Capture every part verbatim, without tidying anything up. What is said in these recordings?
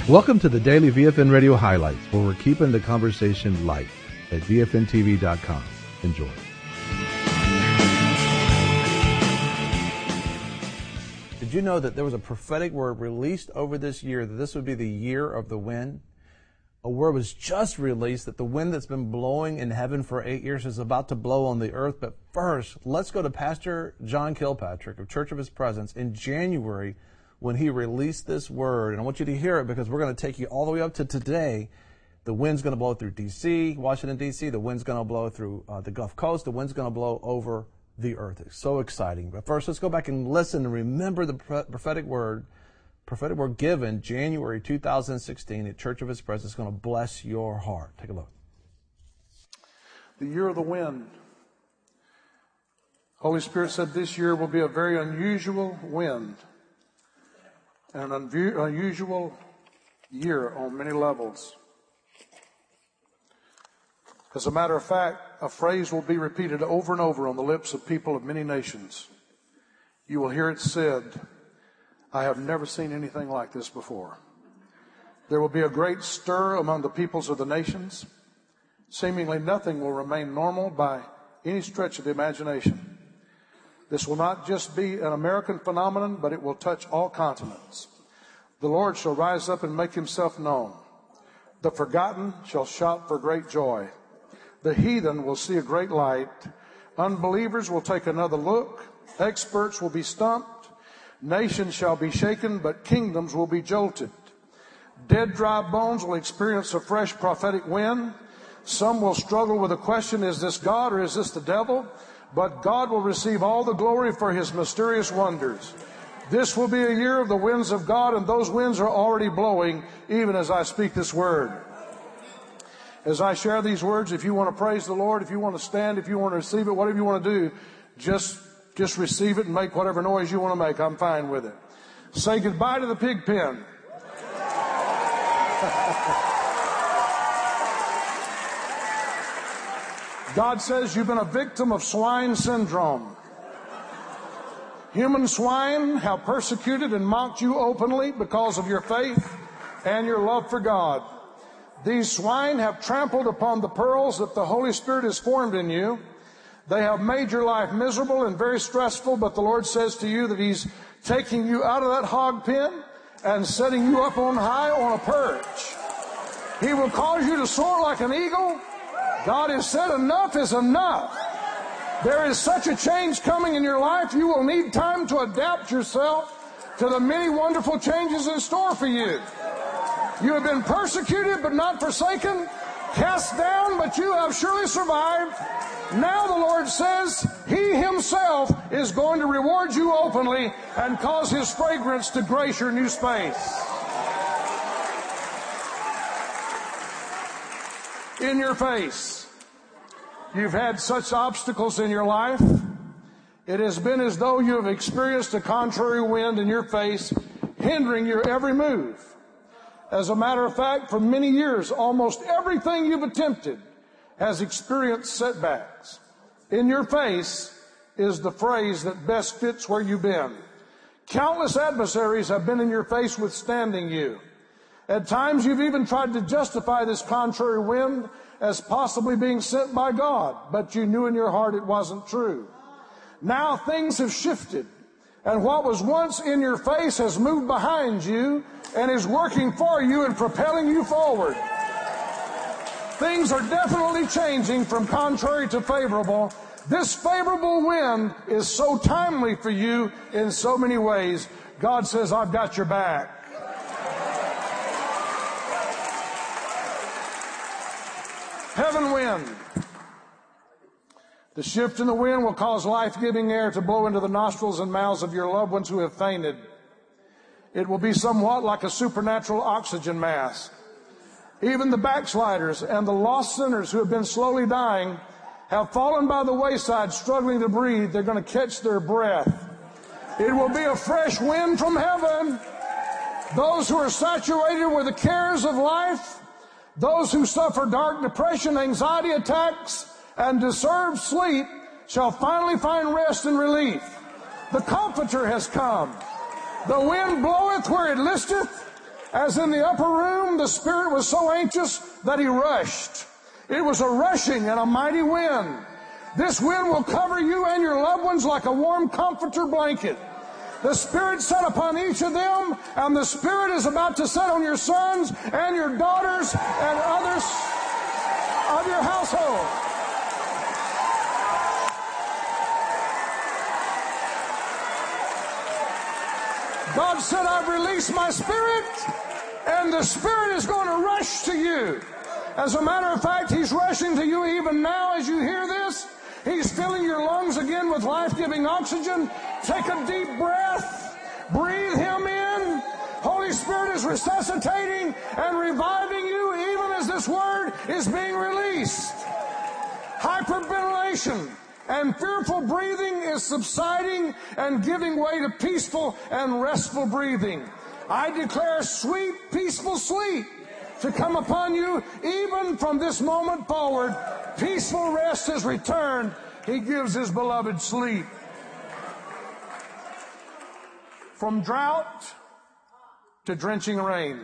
Welcome to the Daily V F N Radio Highlights, where we're keeping the conversation light at V F N T V dot com. Enjoy. Did you know that there was a prophetic word released over this year that this would be the year of the wind? A word was just released that the wind that's been blowing in heaven for eight years is about to blow on the earth. But first, let's go to Pastor John Kilpatrick of Church of His Presence in January when he released this word. And I want you to hear it because we're going to take you all the way up to today. The wind's going to blow through D C, Washington, D C. The wind's going to blow through uh, the Gulf Coast. The wind's going to blow over the earth. It's so exciting. But first, let's go back and listen and remember the prophetic word, prophetic word given January two thousand sixteen at Church of His Presence. It's going to bless your heart. Take a look. The year of the wind. Holy Spirit said this year will be a very unusual wind. An unusual year on many levels. As a matter of fact, a phrase will be repeated over and over on the lips of people of many nations. You will hear it said, I have never seen anything like this before. There will be a great stir among the peoples of the nations. Seemingly nothing will remain normal by any stretch of the imagination. This will not just be an American phenomenon, but it will touch all continents. The Lord shall rise up and make himself known. The forgotten shall shout for great joy. The heathen will see a great light. Unbelievers will take another look. Experts will be stumped. Nations shall be shaken, but kingdoms will be jolted. Dead, dry bones will experience a fresh prophetic wind. Some will struggle with the question, is this God or is this the devil? But God will receive all the glory for his mysterious wonders. This will be a year of the winds of God, and those winds are already blowing even as I speak this word. As I share these words, if you want to praise the Lord, if you want to stand, if you want to receive it, whatever you want to do, just, just receive it and make whatever noise you want to make. I'm fine with it. Say goodbye to the pig pen. God says you've been a victim of swine syndrome. Human swine have persecuted and mocked you openly because of your faith and your love for God. These swine have trampled upon the pearls that the Holy Spirit has formed in you. They have made your life miserable and very stressful, but the Lord says to you that He's taking you out of that hog pen and setting you up on high on a perch. He will cause you to soar like an eagle. God has said enough is enough. There is such a change coming in your life, you will need time to adapt yourself to the many wonderful changes in store for you. You have been persecuted but not forsaken, cast down but you have surely survived. Now the Lord says He Himself is going to reward you openly and cause His fragrance to grace your new space. In your face. You've had such obstacles in your life. It has been as though you have experienced a contrary wind in your face, hindering your every move. As a matter of fact, for many years, almost everything you've attempted has experienced setbacks. In your face is the phrase that best fits where you've been. Countless adversaries have been in your face withstanding you. At times you've even tried to justify this contrary wind as possibly being sent by God, but you knew in your heart it wasn't true. Now things have shifted, and what was once in your face has moved behind you and is working for you and propelling you forward. Things are definitely changing from contrary to favorable. This favorable wind is so timely for you in so many ways. God says, I've got your back. Heaven wind. The shift in the wind will cause life-giving air to blow into the nostrils and mouths of your loved ones who have fainted. It will be somewhat like a supernatural oxygen mask. Even the backsliders and the lost sinners who have been slowly dying have fallen by the wayside, struggling to breathe. They're going to catch their breath. It will be a fresh wind from heaven. Those who are saturated with the cares of life, those who suffer dark depression, anxiety attacks, and disturbed sleep shall finally find rest and relief. The Comforter has come. The wind bloweth where it listeth, As in the upper room, the Spirit was so anxious that he rushed. It was a rushing and a mighty wind. This wind will cover you and your loved ones like a warm comforter blanket. The Spirit sat upon each of them, and the Spirit is about to set on your sons and your daughters and others of your household. God said, I've released my Spirit, and the Spirit is going to rush to you. As a matter of fact, He's rushing to you even now as you hear this. He's filling your lungs again with life-giving oxygen. Take a deep breath. Breathe Him in. Holy Spirit is resuscitating and reviving you even as this word is being released. Hyperventilation and fearful breathing is subsiding and giving way to peaceful and restful breathing. I declare sweet, peaceful sleep to come upon you even from this moment forward. Peaceful rest has returned. He gives His beloved sleep. From drought to drenching rain.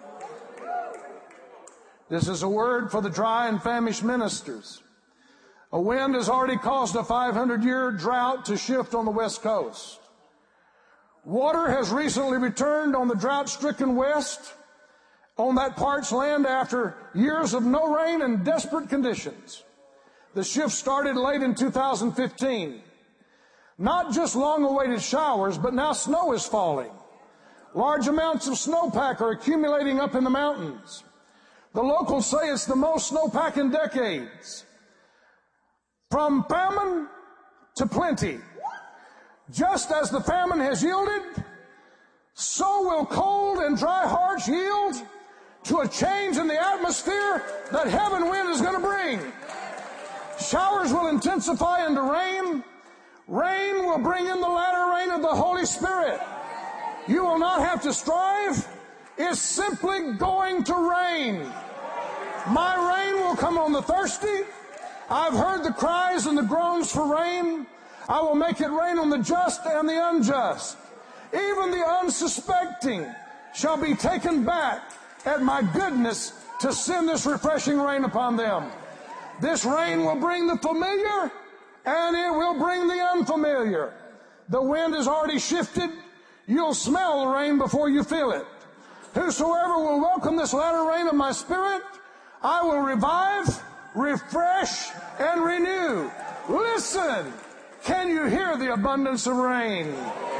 This is a word for the dry and famished ministers. A wind has already caused a five hundred year drought to shift on the West Coast. Water has recently returned on the drought-stricken West, on that parched land after years of no rain and desperate conditions. The shift started late in two thousand fifteen. Not just long-awaited showers, but now snow is falling. Large amounts of snowpack are accumulating up in the mountains. The locals say it's the most snowpack in decades. From famine to plenty. Just as the famine has yielded, so will cold and dry hearts yield to a change in the atmosphere that heaven wind is going to bring. Showers will intensify into rain. Rain will bring in the latter rain of the Holy Spirit. You will not have to strive. It's simply going to rain. My rain will come on the thirsty. I've heard the cries and the groans for rain. I will make it rain on the just and the unjust. Even the unsuspecting shall be taken back at my goodness to send this refreshing rain upon them. This rain will bring the familiar, and it will bring the unfamiliar. The wind has already shifted. You'll smell the rain before you feel it. Whosoever will welcome this latter rain of my Spirit, I will revive, refresh, and renew. Listen, can you hear the abundance of rain?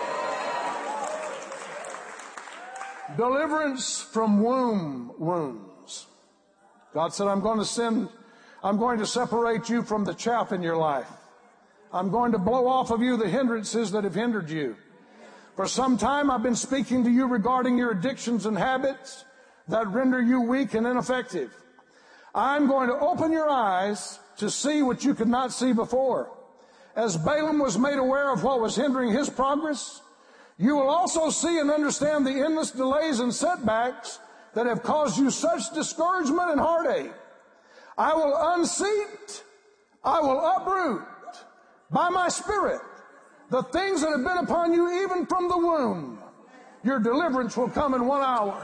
Deliverance from womb wounds. God said, I'm going to send, I'm going to separate you from the chaff in your life. I'm going to blow off of you the hindrances that have hindered you. For some time I've been speaking to you regarding your addictions and habits that render you weak and ineffective. I'm going to open your eyes to see what you could not see before. As Balaam was made aware of what was hindering his progress, you will also see and understand the endless delays and setbacks that have caused you such discouragement and heartache. I will unseat, I will uproot by my Spirit the things that have been upon you even from the womb. Your deliverance will come in one hour.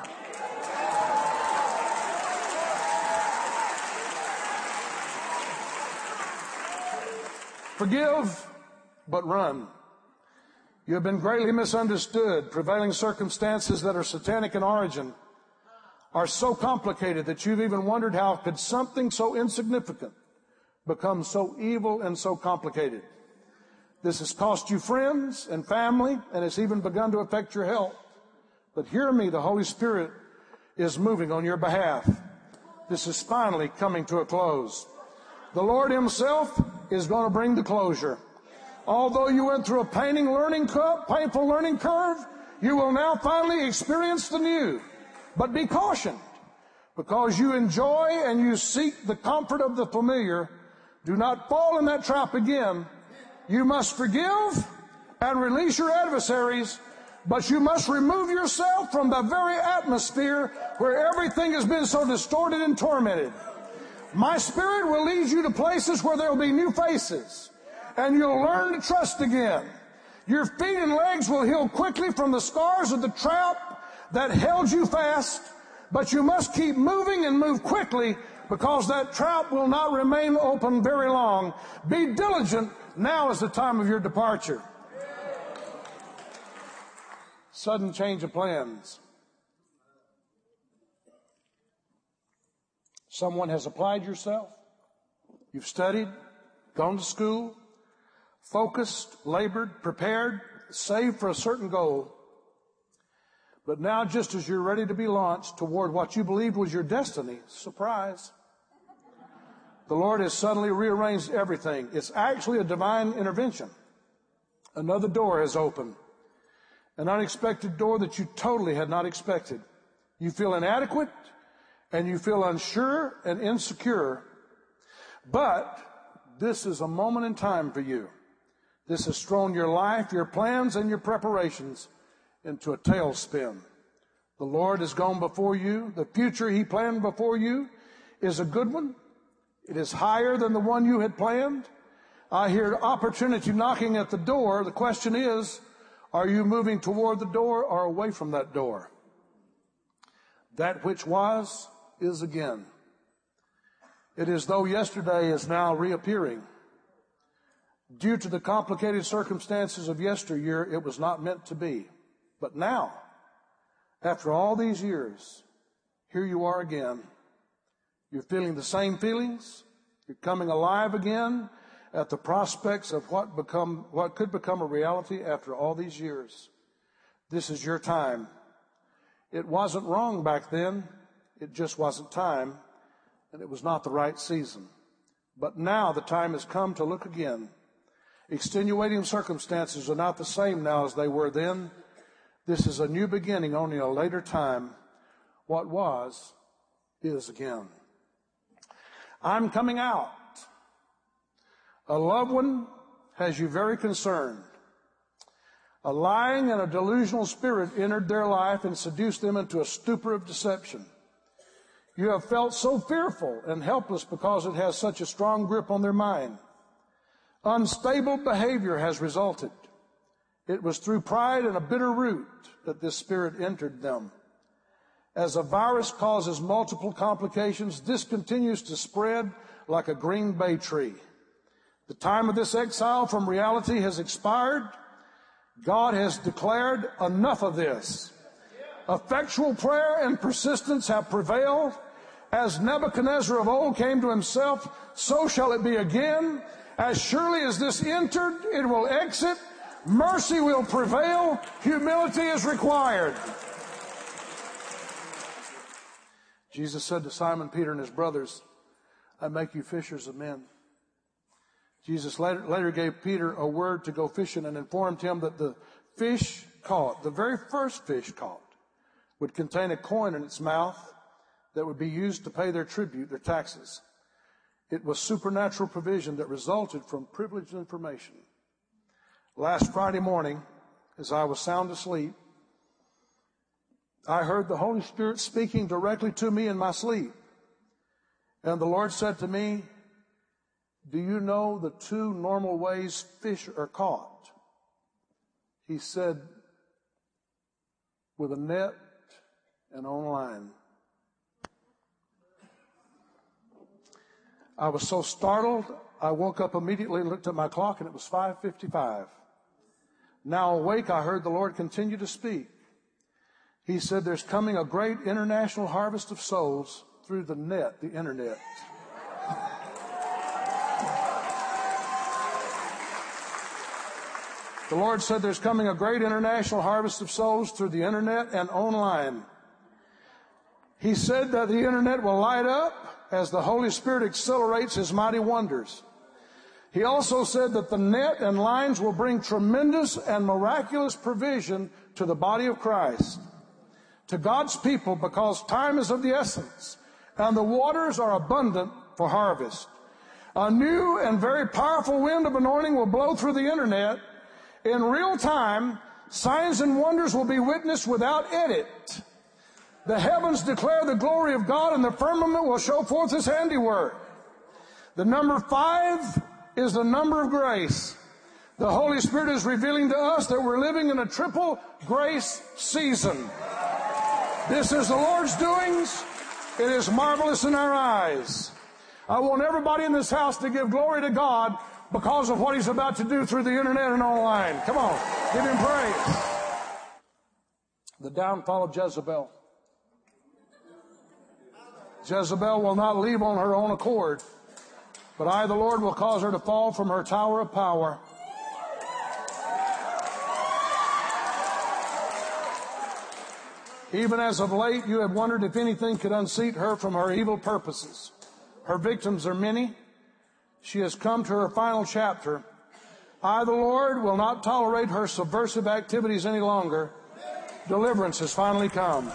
Forgive, but run. You have been greatly misunderstood. Prevailing circumstances that are satanic in origin are so complicated that you've even wondered how could something so insignificant become so evil and so complicated. This has cost you friends and family, and it's even begun to affect your health. But hear me, the Holy Spirit is moving on your behalf. This is finally coming to a close. The Lord Himself is going to bring the closure. Although you went through a painful learning curve, painful learning curve, you will now finally experience the new. But be cautioned, because you enjoy and you seek the comfort of the familiar. Do not fall in that trap again. You must forgive and release your adversaries, but you must remove yourself from the very atmosphere where everything has been so distorted and tormented. My Spirit will lead you to places where there will be new faces, and you'll learn to trust again. Your feet and legs will heal quickly from the scars of the trap that held you fast, but you must keep moving and move quickly because that trap will not remain open very long. Be diligent. Now is the time of your departure. Sudden change of plans. Someone has applied yourself. You've studied, gone to school, focused, labored, prepared, saved for a certain goal. But now, just as you're ready to be launched toward what you believed was your destiny, surprise, the Lord has suddenly rearranged everything. It's actually a divine intervention. Another door has opened. An unexpected door that you totally had not expected. You feel inadequate, and you feel unsure and insecure. But this is a moment in time for you. This has thrown your life, your plans, and your preparations into a tailspin. The Lord has gone before you. The future He planned before you is a good one. It is higher than the one you had planned. I hear opportunity knocking at the door. The question is, are you moving toward the door or away from that door? That which was is again. It is though yesterday is now reappearing. Due to the complicated circumstances of yesteryear, it was not meant to be. But now, after all these years, here you are again. You're feeling the same feelings. You're coming alive again at the prospects of what become, what could become a reality after all these years. This is your time. It wasn't wrong back then. It just wasn't time, and it was not the right season. But now the time has come to look again. Extenuating circumstances are not the same now as they were then. This is a new beginning, only a later time. What was is again. I'm coming out. A loved one has you very concerned. A lying and a delusional spirit entered their life and seduced them into a stupor of deception. You have felt so fearful and helpless because it has such a strong grip on their mind. Unstable behavior has resulted. It was through pride and a bitter root that this spirit entered them. As a virus causes multiple complications, this continues to spread like a green bay tree. The time of this exile from reality has expired. God has declared enough of this. Effectual prayer and persistence have prevailed. As Nebuchadnezzar of old came to himself, so shall it be again. As surely as this entered, it will exit. Mercy will prevail. Humility is required. Jesus said to Simon Peter and his brothers, I make you fishers of men. Jesus later, later gave Peter a word to go fishing and informed him that the fish caught, the very first fish caught, would contain a coin in its mouth that would be used to pay their tribute, their taxes. It was supernatural provision that resulted from privileged information. Last Friday morning, as I was sound asleep, I heard the Holy Spirit speaking directly to me in my sleep. And the Lord said to me, do you know the two normal ways fish are caught? He said, with a net and on line. I was so startled, I woke up immediately and looked at my clock, and it was five fifty-five. Now awake, I heard the Lord continue to speak. He said, there's coming a great international harvest of souls through the net, the internet. The Lord said there's coming a great international harvest of souls through the internet and online. He said that the internet will light up as the Holy Spirit accelerates His mighty wonders. He also said that the net and lines will bring tremendous and miraculous provision to the body of Christ, to God's people, because time is of the essence and the waters are abundant for harvest. A new and very powerful wind of anointing will blow through the internet. In real time, signs and wonders will be witnessed without edit. The heavens declare the glory of God, and the firmament will show forth His handiwork. The number five is the number of grace. The Holy Spirit is revealing to us that we're living in a triple grace season. This is the Lord's doings. It is marvelous in our eyes. I want everybody in this house to give glory to God because of what He's about to do through the internet and online. Come on, give Him praise. The downfall of Jezebel. Jezebel will not leave on her own accord, but I, the Lord, will cause her to fall from her tower of power. Even as of late, you have wondered if anything could unseat her from her evil purposes. Her victims are many. She has come to her final chapter. I, the Lord, will not tolerate her subversive activities any longer. Deliverance has finally come.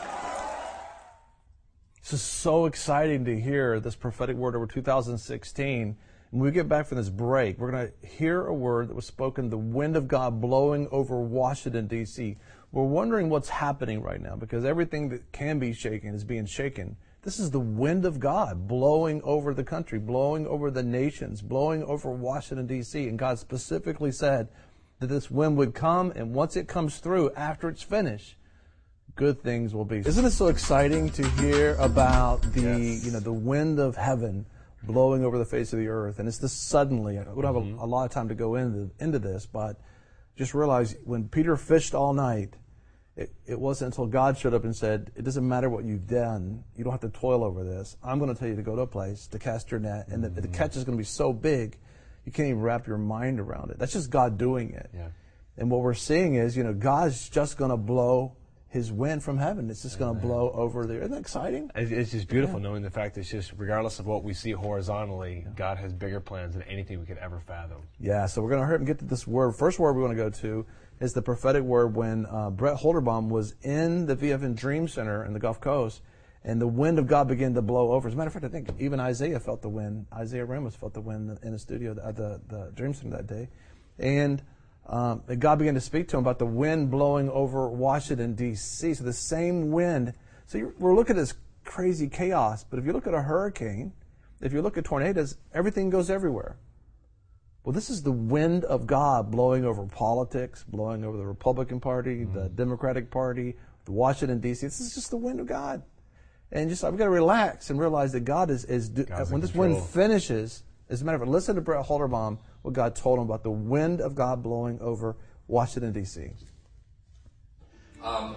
This is so exciting to hear this prophetic word over two thousand sixteen. When we get back from this break, we're going to hear a word that was spoken, the wind of God blowing over Washington, D C We're wondering what's happening right now because everything that can be shaken is being shaken. This is the wind of God blowing over the country, blowing over the nations, blowing over Washington, D C And God specifically said that this wind would come, and once it comes through, after it's finished, good things will be. Isn't it so exciting to hear about the, yes. you know, the wind of heaven blowing over the face of the earth? And it's this suddenly. We don't have mm-hmm. a, a lot of time to go into, into this, but just realize when Peter fished all night, it, it wasn't until God showed up and said, it doesn't matter what you've done. You don't have to toil over this. I'm going to tell you to go to a place to cast your net, and mm-hmm. the, the catch is going to be so big, you can't even wrap your mind around it. That's just God doing it. Yeah. And what we're seeing is, you know, God's just going to blow His wind from heaven. It's just going to blow over there. Isn't that exciting? It's just beautiful yeah. knowing the fact that it's just, regardless of what we see horizontally, yeah. God has bigger plans than anything we could ever fathom. Yeah, so we're going to hurry and get to this word. First word we want to go to is the prophetic word when uh, Brett Holderbaum was in the V F N Dream Center in the Gulf Coast, and the wind of God began to blow over. As a matter of fact, I think even Isaiah felt the wind. Isaiah Ramos felt the wind in the studio at the, the Dream Center that day. And Um, and God began to speak to him about the wind blowing over Washington, D C So the same wind. So you're, we're looking at this crazy chaos. But if you look at a hurricane, if you look at tornadoes, everything goes everywhere. Well, this is the wind of God blowing over politics, blowing over the Republican Party, mm-hmm. the Democratic Party, the Washington, D C This is just the wind of God. And just I've got to relax and realize that God is, is when this control. wind finishes, as a matter of fact, listen to Brett Holderbaum, what God told him about the wind of God blowing over Washington, D C Um,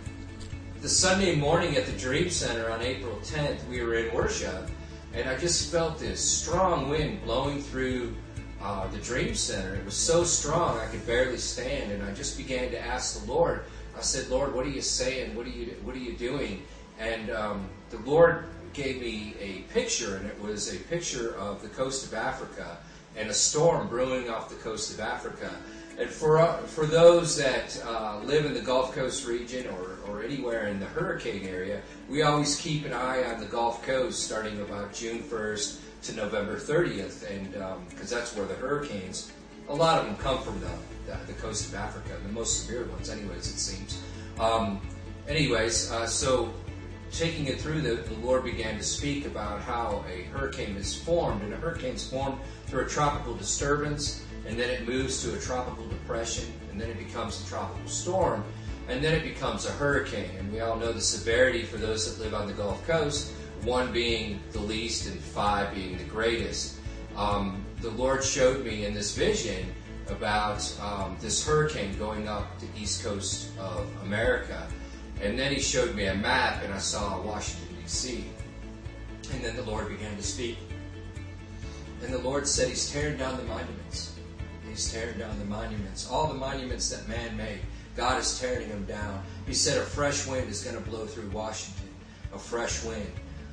the Sunday morning at the Dream Center on April tenth, we were in worship, and I just felt this strong wind blowing through uh, the Dream Center. It was so strong I could barely stand, and I just began to ask the Lord. I said, Lord, what are you saying? What are you, what are you doing? And um, the Lord gave me a picture, and it was a picture of the coast of Africa and a storm brewing off the coast of Africa. And for uh, for those that uh, live in the Gulf Coast region or, or anywhere in the hurricane area, we always keep an eye on the Gulf Coast starting about June first to November thirtieth, and because um, that's where the hurricanes, a lot of them come from the, the, the coast of Africa, the most severe ones anyways, it seems. Um, anyways, uh, so taking it through, the, the Lord began to speak about how a hurricane is formed, and a hurricane is formed through a tropical disturbance, and then it moves to a tropical depression, and then it becomes a tropical storm, and then it becomes a hurricane. And we all know the severity for those that live on the Gulf Coast, one being the least and five being the greatest. Um, the Lord showed me in this vision about um, this hurricane going up the east coast of America. And then He showed me a map, and I saw Washington, D C And then the Lord began to speak. And the Lord said He's tearing down the monuments. He's tearing down the monuments. All the monuments that man made, God is tearing them down. He said a fresh wind is going to blow through Washington. A fresh wind.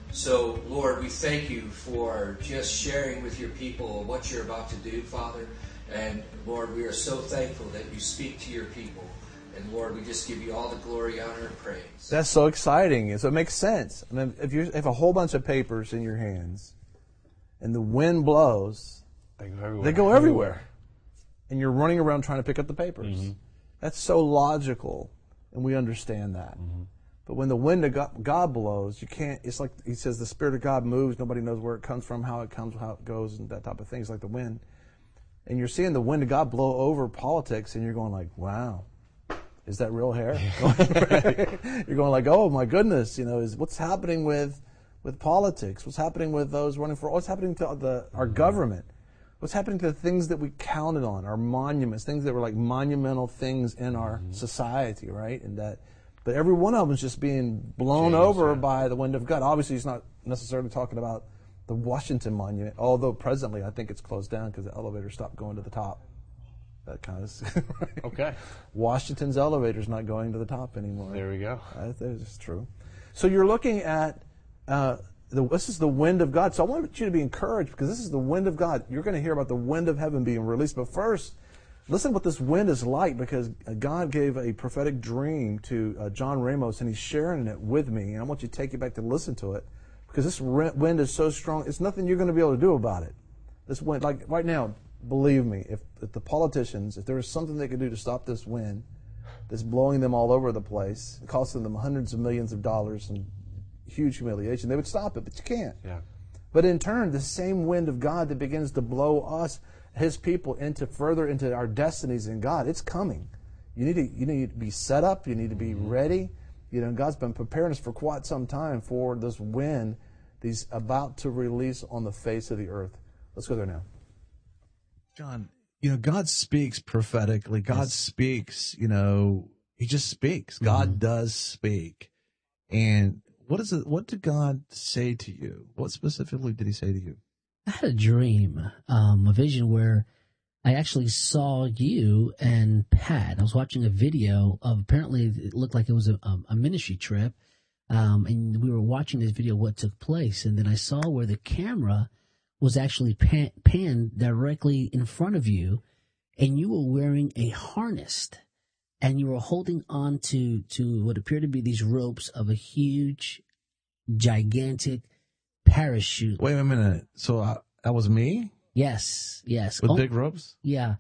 So, Lord, we thank You for just sharing with Your people what You're about to do, Father. And, Lord, we are so thankful that You speak to Your people. And, Lord, we just give You all the glory, honor, and praise. That's so exciting. So it makes sense. I mean, if you have a whole bunch of papers in your hands and the wind blows, they go everywhere. They go everywhere. And you're running around trying to pick up the papers. Mm-hmm. That's so logical, and we understand that. Mm-hmm. But when the wind of God, God blows, you can't, it's like He says the Spirit of God moves, nobody knows where it comes from, how it comes, how it goes, and that type of thing. It's like the wind. And you're seeing the wind of God blow over politics, and you're going like, wow. Is that real hair? You're going like, oh my goodness, you know, is what's happening with with politics? What's happening with those running for? What's happening to the our government? What's happening to the things that we counted on, our monuments, things that were like monumental things in our mm-hmm. society, right? And that, but every one of them is just being blown James, over yeah. by the wind of God. Obviously, he's not necessarily talking about the Washington Monument, although presently I think it's closed down because the elevator stopped going to the top. That kind of right? Okay. Washington's elevator's not going to the top anymore. There we go. That is true. So you're looking at. Uh, The, this is the wind of God. So I want you to be encouraged because this is the wind of God. You're going to hear about the wind of heaven being released. But first, listen what this wind is like because God gave a prophetic dream to uh, John Ramos and he's sharing it with me. And I want you to take it back to listen to it because this wind is so strong. It's nothing you're going to be able to do about it. This wind, like right now, believe me, if, if the politicians, if there was something they could do to stop this wind that's blowing them all over the place, costing them hundreds of millions of dollars and huge humiliation, they would stop it, but you can't. Yeah. But in turn, the same wind of God that begins to blow us, His people, into further into our destinies in God, it's coming. You need to you need to be set up. You need to be ready. You know, God's been preparing us for quite some time for this wind that He's about to release on the face of the earth. Let's go there now. John, you know, God speaks prophetically. God yes. speaks. You know, He just speaks. Mm-hmm. God does speak, and What is it? What did God say to you? What specifically did He say to you? I had a dream, um, a vision where I actually saw you and Pat. I was watching a video of apparently it looked like it was a, a ministry trip, um, and we were watching this video of what took place. And then I saw where the camera was actually pan, panned directly in front of you, and you were wearing a harness. And you were holding on to, to what appeared to be these ropes of a huge, gigantic parachute. Wait a minute. So I, that was me? Yes, yes. With oh, big ropes? Yeah.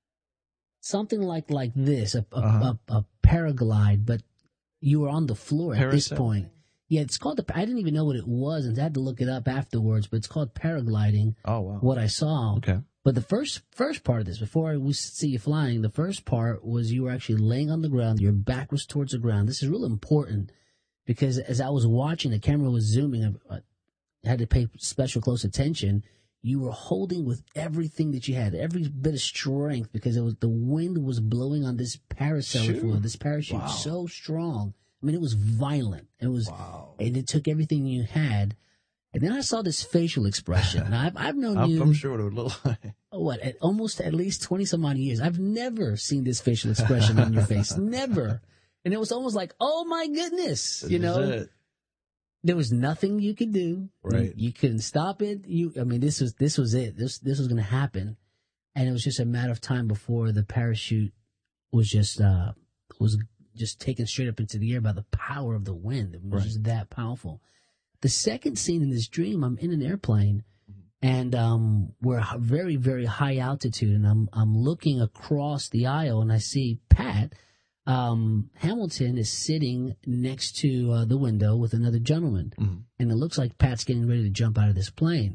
Something like, like this, a, a, uh-huh. a, a paraglide, but you were on the floor at Parasail? this point. Yeah, it's called, the, I didn't even know what it was, and I had to look it up afterwards, but it's called paragliding. Oh, wow. What I saw. Okay. But the first first part of this, before we see you flying, the first part was you were actually laying on the ground. Your back was towards the ground. This is real important because as I was watching, the camera was zooming. I had to pay special close attention. You were holding with everything that you had, every bit of strength, because it was the wind was blowing on this parasail, if you will, this parachute, wow. so strong. I mean, it was violent. It was, wow. and it took everything you had. And then I saw this facial expression. Now, I've, I've known I'm, you. I'm sure what it would look like. What, at almost at least twenty some odd years. I've never seen this facial expression on your face. Never. And it was almost like, oh my goodness. This you know, is it. There was nothing you could do. Right. You, you couldn't stop it. You, I mean, this was, this was it. This, this was going to happen. And it was just a matter of time before the parachute was just, uh, was just taken straight up into the air by the power of the wind. It was right. just that powerful. The second scene in this dream, I'm in an airplane, and um, we're very, very high altitude, and I'm I'm looking across the aisle, and I see Pat um, Hamilton is sitting next to uh, the window with another gentleman, mm-hmm. and it looks like Pat's getting ready to jump out of this plane.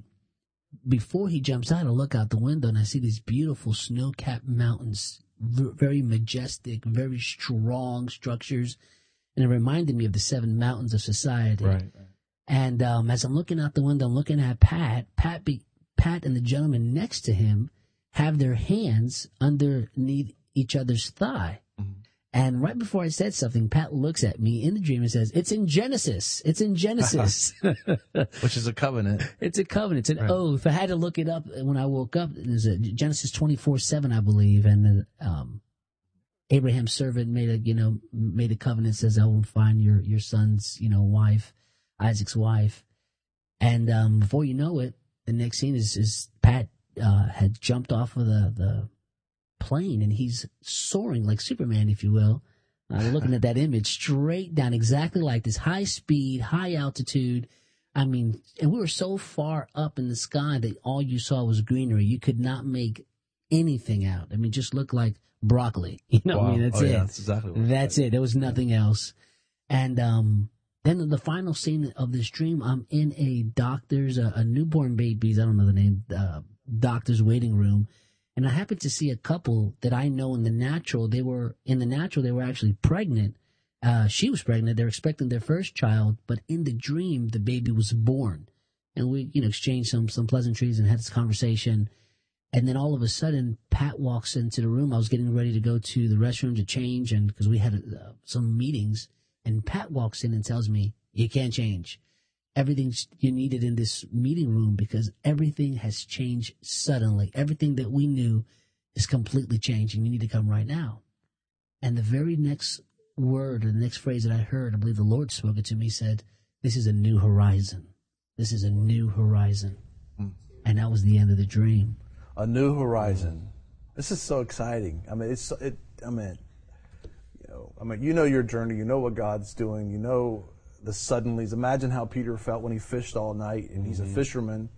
Before he jumps out, I look out the window, and I see these beautiful snow-capped mountains, v- very majestic, very strong structures, and it reminded me of the seven mountains of society. Right. right. And um, as I'm looking out the window, I'm looking at Pat. Pat, be, Pat and the gentleman next to him have their hands underneath each other's thigh. Mm-hmm. And right before I said something, Pat looks at me in the dream and says, "It's in Genesis. It's in Genesis." Which is a covenant. It's a covenant. It's an right. oath. I had to look it up when I woke up. There's a Genesis twenty-four seven, I believe. And um, Abraham's servant made a, you know, made a covenant, says, "I will find your, your son's, you know, wife." Isaac's wife. And um, before you know it, the next scene is, is Pat uh, had jumped off of the, the plane, and he's soaring like Superman, if you will. Uh, looking at that image straight down, exactly like this, high speed, high altitude. I mean, and we were so far up in the sky that all you saw was greenery. You could not make anything out. I mean, just looked like broccoli. You know, wow. I mean, that's oh, it. Yeah, that's exactly what That's it. There was nothing else. And um, then in the final scene of this dream, I'm in a doctor's, a, a newborn baby's, I don't know the name, uh, doctor's waiting room. And I happened to see a couple that I know in the natural. They were in the natural. They were actually pregnant. Uh, she was pregnant. They were expecting their first child, but in the dream, the baby was born. And we, you know, exchanged some some pleasantries and had this conversation. And then all of a sudden, Pat walks into the room. I was getting ready to go to the restroom to change, and because we had uh, some meetings. And Pat walks in and tells me, "You can't change. Everything you needed in this meeting room because everything has changed suddenly. Everything that we knew is completely changed, and you need to come right now." And the very next word or the next phrase that I heard, I believe the Lord spoke it to me, said, "This is a new horizon. This is a new horizon." Mm. And that was the end of the dream. A new horizon. This is so exciting. I mean, it's it. I mean, you know, I mean, you know your journey. You know what God's doing. You know the suddenlies. Imagine how Peter felt when he fished all night, and he's mm-hmm. a fisherman,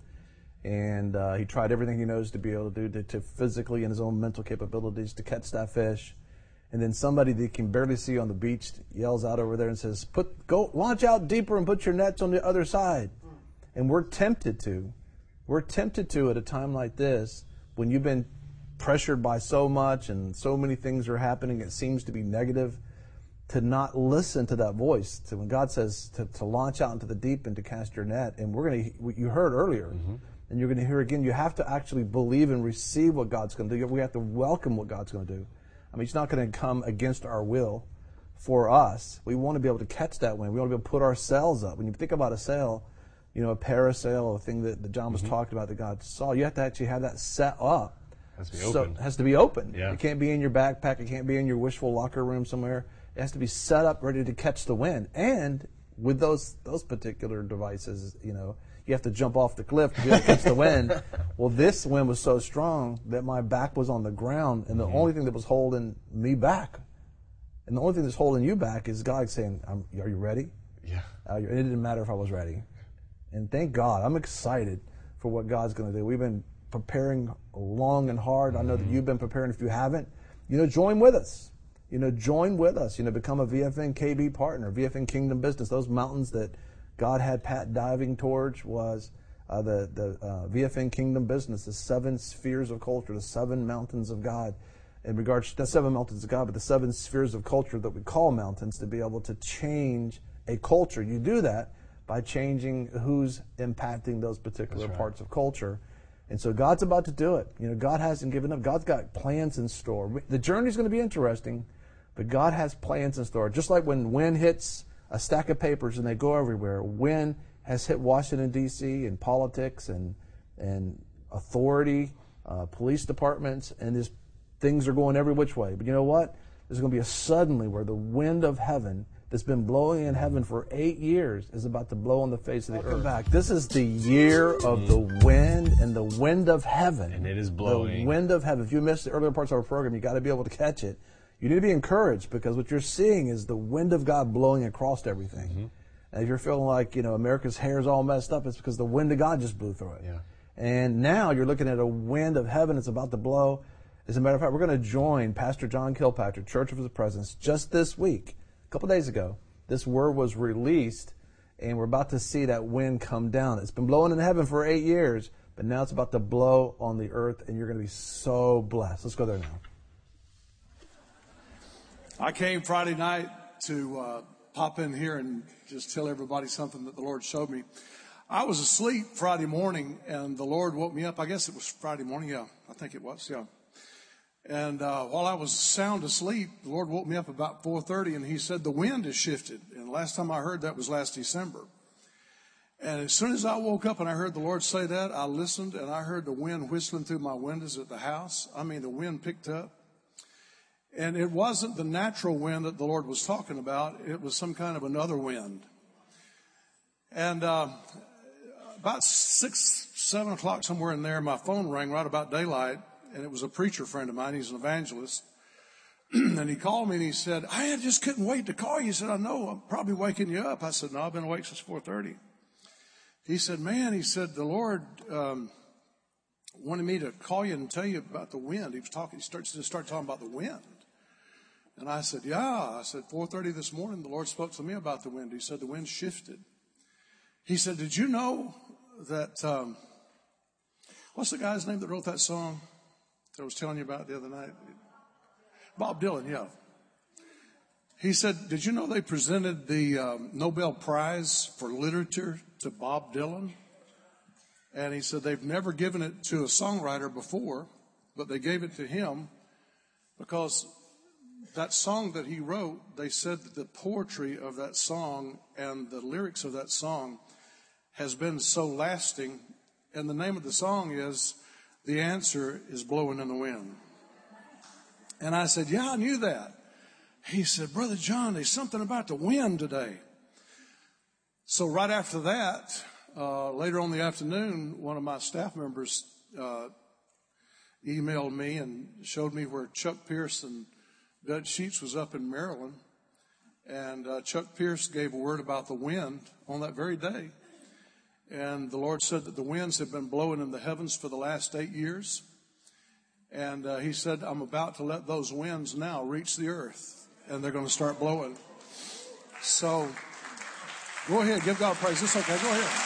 and uh, he tried everything he knows to be able to do to, to physically and his own mental capabilities to catch that fish, and then somebody that he can barely see on the beach yells out over there and says, "Put go launch out deeper and put your nets on the other side." And we're tempted to, we're tempted to at a time like this when you've been pressured by so much and so many things are happening. It seems to be negative. To not listen to that voice, to when God says to, to launch out into the deep and to cast your net. And we're going to, you heard earlier, mm-hmm. and you're going to hear again, you have to actually believe and receive what God's going to do. We have to welcome what God's going to do. I mean, He's not going to come against our will for us. We want to be able to catch that wind. We want to be able to put our sails up. When you think about a sail, you know, a parasail, a thing that, that John was mm-hmm. talking about that God saw, you have to actually have that set up. Has to be so, open. Has to be open. Yeah. It can't be in your backpack. It can't be in your wishful locker room somewhere. It has to be set up, ready to catch the wind. And with those those particular devices, you know, you have to jump off the cliff to be able to catch the wind. Well, this wind was so strong that my back was on the ground, and the mm-hmm. only thing that was holding me back, and the only thing that's holding you back is God saying, I'm, "Are you ready?" Yeah. Uh, and it didn't matter if I was ready. And thank God, I'm excited for what God's going to do. We've been preparing long and hard. Mm-hmm. I know that you've been preparing. If you haven't, you know, join with us. You know, join with us. You know, become a V F N K B partner, V F N Kingdom Business. Those mountains that God had Pat diving towards was uh, the the uh, V F N Kingdom Business, the seven spheres of culture, the seven mountains of God. In regards to the seven mountains of God, but the seven spheres of culture that we call mountains, to be able to change a culture. You do that by changing who's impacting those particular right. parts of culture. And so God's about to do it. You know, God hasn't given up. God's got plans in store. The journey's going to be interesting, but God has plans in store. Just like when wind hits a stack of papers and they go everywhere, wind has hit Washington, D C and politics and and authority, uh, police departments, and this, things are going every which way. But you know what? There's going to be a suddenly where the wind of heaven that's been blowing in heaven for eight years is about to blow on the face of the Welcome earth. Back. This is the year of the wind and the wind of heaven. And it is blowing. The wind of heaven. If you missed the earlier parts of our program, you got to be able to catch it. You need to be encouraged, because what you're seeing is the wind of God blowing across everything. Mm-hmm. And if you're feeling like, you know, America's hair is all messed up, it's because the wind of God just blew through it. Yeah. And now you're looking at a wind of heaven that's about to blow. As a matter of fact, we're going to join Pastor John Kilpatrick, Church of His Presence, just this week. A couple days ago, this word was released, and we're about to see that wind come down. It's been blowing in heaven for eight years, but now it's about to blow on the earth, and you're going to be so blessed. Let's go there now. I came Friday night to uh, pop in here and just tell everybody something that the Lord showed me. I was asleep Friday morning, and the Lord woke me up. I guess it was Friday morning. Yeah, I think it was. Yeah. And uh, while I was sound asleep, the Lord woke me up about four thirty, and He said, the wind has shifted. And the last time I heard that was last December. And as soon as I woke up and I heard the Lord say that, I listened, and I heard the wind whistling through my windows at the house. I mean, the wind picked up. And it wasn't the natural wind that the Lord was talking about. It was some kind of another wind. And uh, about six, seven o'clock, somewhere in there, my phone rang right about daylight. And it was a preacher friend of mine. He's an evangelist. And he called me and he said, I just couldn't wait to call you. He said, I know, I'm probably waking you up. I said, no, I've been awake since four thirty. He said, man, he said, the Lord um, wanted me to call you and tell you about the wind. He was talking, he starts to start talking about the wind. And I said, yeah. I said, four thirty this morning, the Lord spoke to me about the wind. He said, the wind shifted. He said, did you know that, um, what's the guy's name that wrote that song? that I was telling you about the other night? Bob Dylan, yeah. He said, did you know they presented the um, Nobel Prize for Literature to Bob Dylan? And he said they've never given it to a songwriter before, but they gave it to him because that song that he wrote, they said that the poetry of that song and the lyrics of that song has been so lasting. And the name of the song is The Answer is Blowing in the Wind. And I said, yeah, I knew that. He said, Brother John, there's something about the wind today. So right after that, uh, later on in the afternoon, one of my staff members uh, emailed me and showed me where Chuck Pierce and Dutch Sheets was up in Maryland. And uh, Chuck Pierce gave a word about the wind on that very day. And the Lord said that the winds have been blowing in the heavens for the last eight years. And uh, he said, I'm about to let those winds now reach the earth. And they're going to start blowing. So, go ahead. Give God praise. It's okay. Go ahead.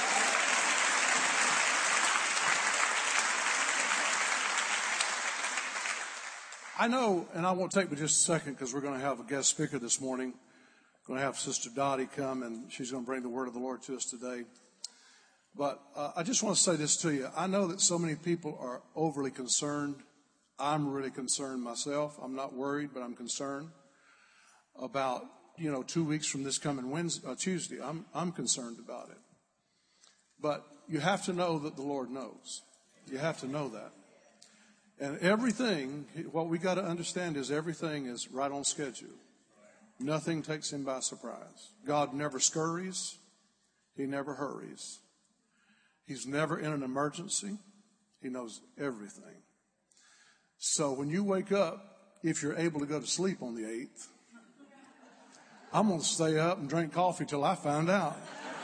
I know, and I won't take but just a second because we're going to have a guest speaker this morning. We're going to have Sister Dottie come, and she's going to bring the word of the Lord to us today. But uh, I just want to say this to you. I know that so many people are overly concerned. I'm really concerned myself. I'm not worried, but I'm concerned about, you know, two weeks from this coming Wednesday, uh, Tuesday. I'm, I'm concerned about it. But you have to know that the Lord knows. You have to know that. And everything, what we got to understand is everything is right on schedule. Nothing takes him by surprise. God never scurries. He never hurries. He's never in an emergency. He knows everything. So when you wake up, if you're able to go to sleep on the eighth, I'm going to stay up and drink coffee till I find out.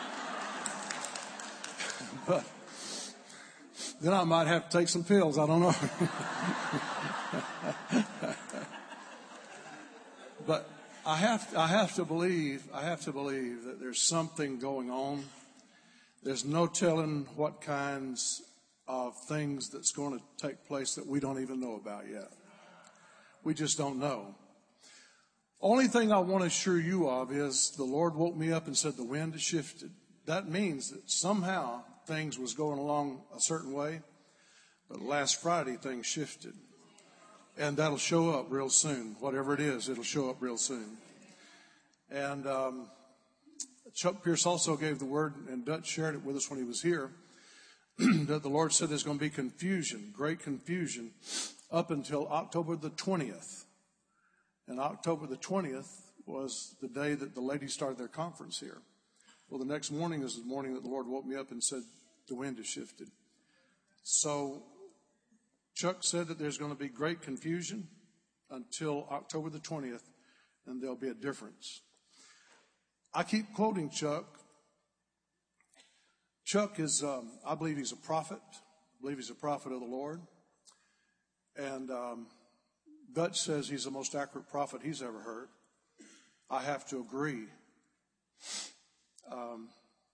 But then I might have to take some pills. I don't know. But I have, I have to believe, I have to believe that there's something going on. There's no telling what kinds of things that's going to take place that we don't even know about yet. We just don't know. Only thing I want to assure you of is the Lord woke me up and said the wind has shifted. That means that somehow things was going along a certain way, but last Friday things shifted. And that'll show up real soon. Whatever it is, it'll show up real soon. And um, Chuck Pierce also gave the word, and Dutch shared it with us when he was here, that the Lord said there's going to be confusion, great confusion, up until October the twentieth. And October the twentieth was the day that the ladies started their conference here. Well, the next morning is the morning that the Lord woke me up and said, the wind has shifted. So Chuck said that there's going to be great confusion until October the twentieth, and there'll be a difference. I keep quoting Chuck. Chuck is, um, I believe he's a prophet. I believe he's a prophet of the Lord. And um, Dutch says he's the most accurate prophet he's ever heard. I have to agree. Um,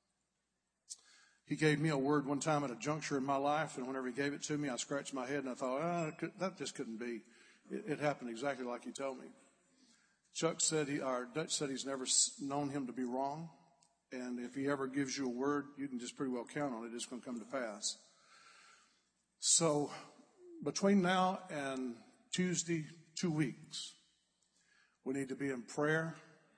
he gave me a word one time at a juncture in my life, and whenever he gave it to me, I scratched my head and I thought, ah, that just couldn't be. It, it happened exactly like he told me. Chuck said he, or Dutch said he's never known him to be wrong, and if he ever gives you a word, you can just pretty well count on it. It's going to come to pass. So between now and Tuesday, two weeks, we need to be in prayer,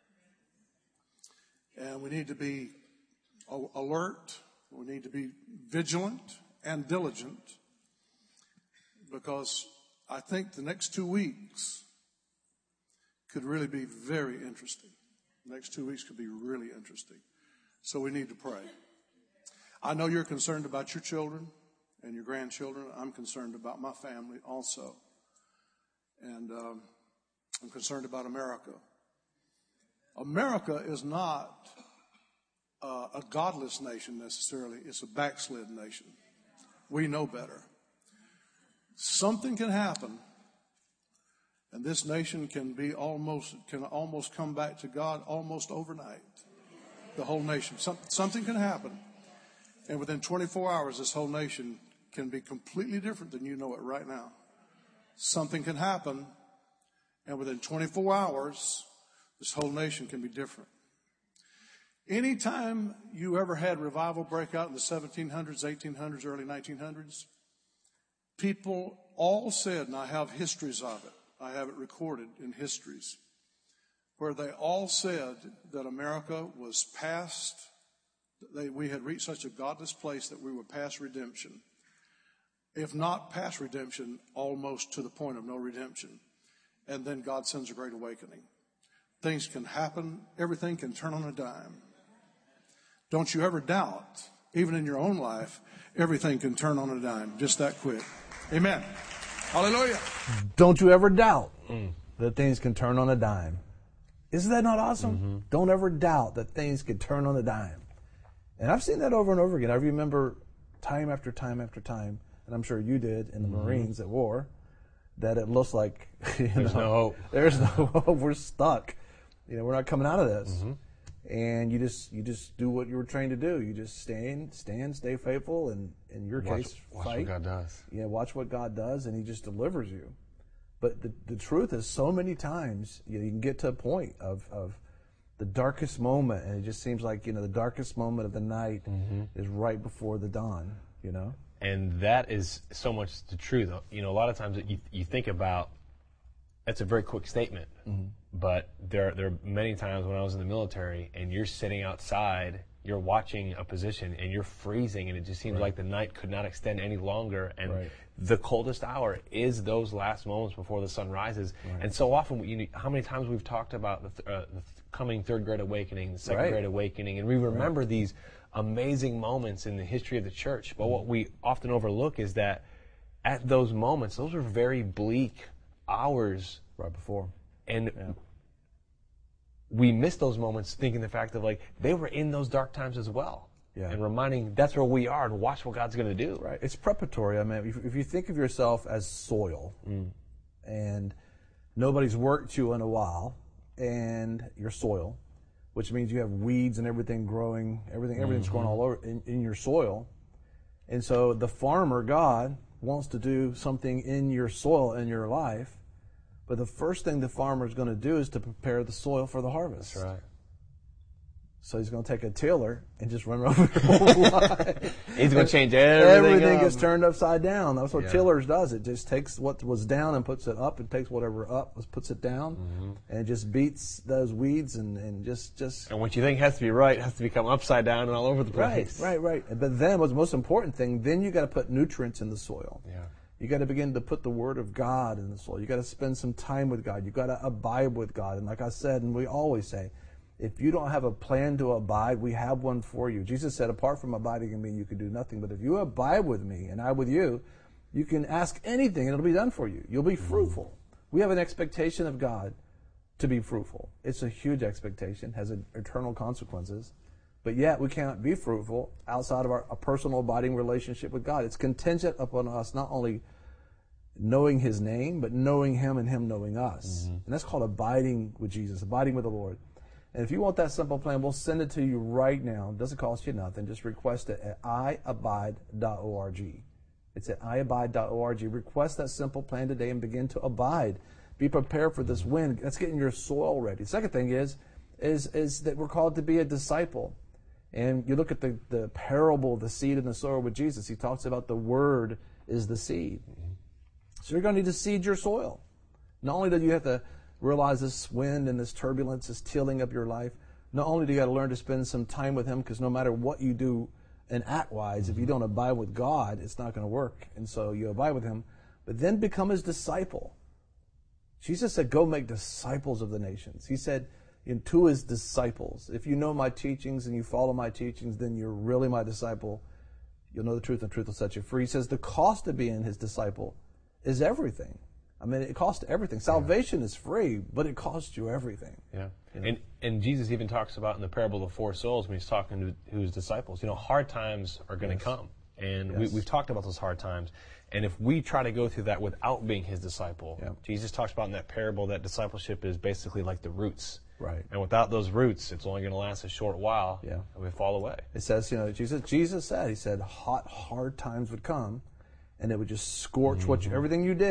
and we need to be alert. We need to be vigilant and diligent, because I think the next two weeks could really be very interesting. The next two weeks could be really interesting. So we need to pray. I know you're concerned about your children and your grandchildren. I'm concerned about my family also. And um, I'm concerned about America. America is not uh, a godless nation necessarily. It's a backslid nation. We know better. Something can happen, and this nation can be almost can almost come back to God almost overnight. The whole nation. Some, something can happen, and within twenty-four hours, this whole nation can be completely different than you know it right now. something can happen, and within twenty-four hours, this whole nation can be different. Anytime you ever had revival break out in the seventeen hundreds, eighteen hundreds, early nineteen hundreds, people all said, and I have histories of it, I have it recorded in histories, where they all said that America was past, they, we had reached such a godless place that we were past redemption. If not past redemption, almost to the point of no redemption. And then God sends a great awakening. Things can happen. Everything can turn on a dime. Don't you ever doubt, even in your own life, everything can turn on a dime just that quick. Amen. Hallelujah. Don't you ever doubt mm. that things can turn on a dime. Isn't that not awesome? Mm-hmm. Don't ever doubt that things can turn on a dime. And I've seen that over and over again. I remember time after time after time, and I'm sure you did in the mm-hmm. Marines at war, that it looks like you there's know, no hope. There's no hope. We're stuck. You know, we're not coming out of this. Mm-hmm. And you just you just do what you were trained to do. You just stand, stand, stay faithful, and in your watch, case, watch fight. what God does. Yeah, watch what God does, and He just delivers you. But the the truth is, so many times you know, you can get to a point of of the darkest moment, and it just seems like you know the darkest moment of the night mm-hmm. is right before the dawn. You know. And that is so much the truth. You know, a lot of times you you think about, that's a very quick statement, mm-hmm. but there there are many times when I was in the military and you're sitting outside, you're watching a position and you're freezing, and it just seems right. like the night could not extend any longer. And right. the coldest hour is those last moments before the sun rises. Right. And so often, you know, how many times we've talked about the, th- uh, the th- coming third grade awakening, the second right. grade awakening, and we remember right. these amazing moments in the history of the church. But what we often overlook is that at those moments, those were very bleak hours right before. And yeah. we miss those moments thinking the fact of like, they were in those dark times as well. Yeah. And reminding that's where we are and watch what God's going to do. Right. It's preparatory. I mean, if, if you think of yourself as soil mm. and nobody's worked you in a while and you're soil, which means you have weeds and everything growing, everything, everything's mm-hmm. growing all over in, in your soil. And so the farmer, God, wants to do something in your soil, in your life. But the first thing the farmer is going to do is to prepare the soil for the harvest. That's right. So he's going to take a tiller and just run over your whole life. He's going to change everything Everything up. gets turned upside down. That's what yeah. tillers does. It just takes what was down and puts it up. It takes whatever up was puts it down, mm-hmm. and it just beats those weeds and, and just, just... And what you think has to be right has to become upside down and all over the place. Right, right, right. But then what's the most important thing, then you got to put nutrients in the soil. Yeah. You got to begin to put the Word of God in the soil. You got to spend some time with God. You got to abide with God. And like I said, and we always say, if you don't have a plan to abide, we have one for you. Jesus said, apart from abiding in me, you can do nothing. But if you abide with me and I with you, you can ask anything and it'll be done for you. You'll be fruitful. We have an expectation of God to be fruitful. It's a huge expectation, has eternal consequences. But yet we cannot be fruitful outside of our a personal abiding relationship with God. It's contingent upon us not only knowing His name, but knowing Him and Him knowing us. Mm-hmm. And that's called abiding with Jesus, abiding with the Lord. And if you want that simple plan, we'll send it to you right now. It doesn't cost you nothing. Just request it at i abide dot org. It's at i abide dot org. Request that simple plan today and begin to abide. Be prepared for this wind. That's getting your soil ready. The second thing is, is, is that we're called to be a disciple. And you look at the, the parable of the seed and the sower with Jesus. He talks about the Word is the seed. So you're going to need to seed your soil. Not only do you have to realize this wind and this turbulence is tilling up your life, not only do you got to learn to spend some time with Him, because no matter what you do and act-wise, mm-hmm. if you don't abide with God, it's not going to work. And so you abide with Him, but then become His disciple. Jesus said, go make disciples of the nations. He said, in to His disciples, if you know my teachings and you follow my teachings, then you're really my disciple. You'll know the truth, and the truth will set you free. He says the cost of being His disciple is everything. I mean, it costs everything. Salvation yeah. is free, but it costs you everything. Yeah. You know? And and Jesus even talks about in the parable of the four souls when He's talking to His disciples, you know, hard times are going to yes. come. And yes. we, we've talked about those hard times. And if we try to go through that without being His disciple, yeah. Jesus talks about in that parable that discipleship is basically like the roots. Right. And without those roots, it's only going to last a short while. Yeah. And we fall away. It says, you know, Jesus Jesus said, He said, hot, hard times would come, and it would just scorch mm-hmm. what you, everything you did.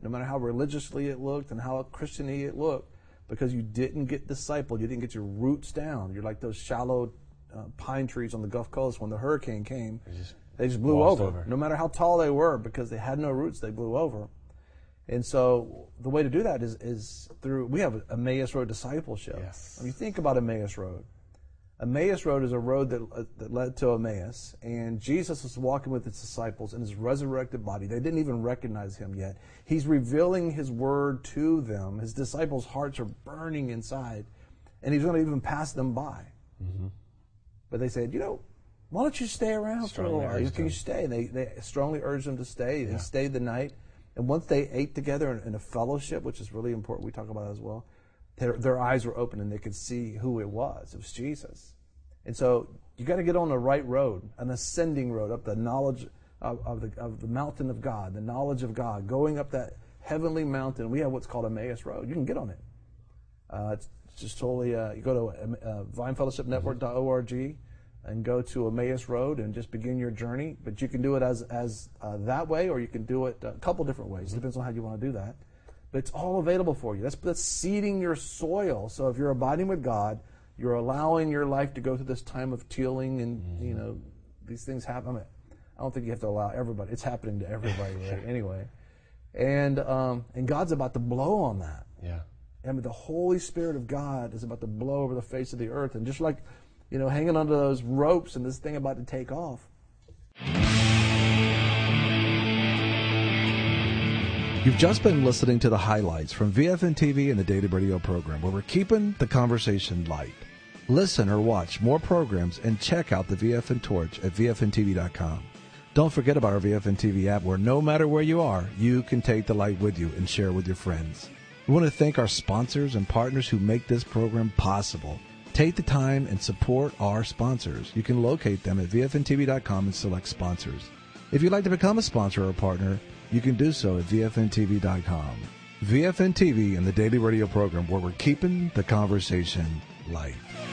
no matter how religiously it looked and how Christian-y it looked, because you didn't get discipled, you didn't get your roots down. You're like those shallow uh, pine trees on the Gulf Coast when the hurricane came. Just they just blew over. over. No matter how tall they were, because they had no roots, they blew over. And so the way to do that is, is through, we have Emmaus Road discipleship. Yes. I mean, think about Emmaus Road. Emmaus Road is a road that, uh, that led to Emmaus, and Jesus was walking with his disciples in his resurrected body. They didn't even recognize him yet. He's revealing his word to them. His disciples' hearts are burning inside, and he's going to even pass them by. Mm-hmm. But they said, you know, why don't you stay around Strongly for a while? Can you them. stay? They, they strongly urged them to stay. They Yeah. stayed the night. And once they ate together in, in a fellowship, which is really important, we talk about that as well, their, their eyes were open and they could see who it was. It was Jesus. And so you got to get on the right road, an ascending road, up the knowledge of, of, the, of the mountain of God, the knowledge of God, going up that heavenly mountain. We have what's called Emmaus Road. You can get on it. Uh, it's just totally, uh, you go to uh, vine fellowship network dot org and go to Emmaus Road and just begin your journey. But you can do it as as uh, that way, or you can do it a couple different ways. It depends on how you want to do that. But it's all available for you. That's, that's seeding your soil. So if you're abiding with God, you're allowing your life to go through this time of tilling, and mm-hmm. you know these things happen. I mean, I don't think you have to allow everybody. It's happening to everybody right? anyway. And um, and God's about to blow on that. Yeah. And the Holy Spirit of God is about to blow over the face of the earth. And just like, you know, hanging onto those ropes and this thing about to take off. You've just been listening to the highlights from V F N T V and the Daily Radio program, where we're keeping the conversation light. Listen or watch more programs and check out the V F N Torch at V F N T V dot com. Don't forget about our V F N T V app, where no matter where you are, you can take the light with you and share it with your friends. We want to thank our sponsors and partners who make this program possible. Take the time and support our sponsors. You can locate them at V F N T V dot com and select sponsors. If you'd like to become a sponsor or a partner, you can do so at V F N T V dot com. V F N T V and the Daily Radio program, where we're keeping the conversation light.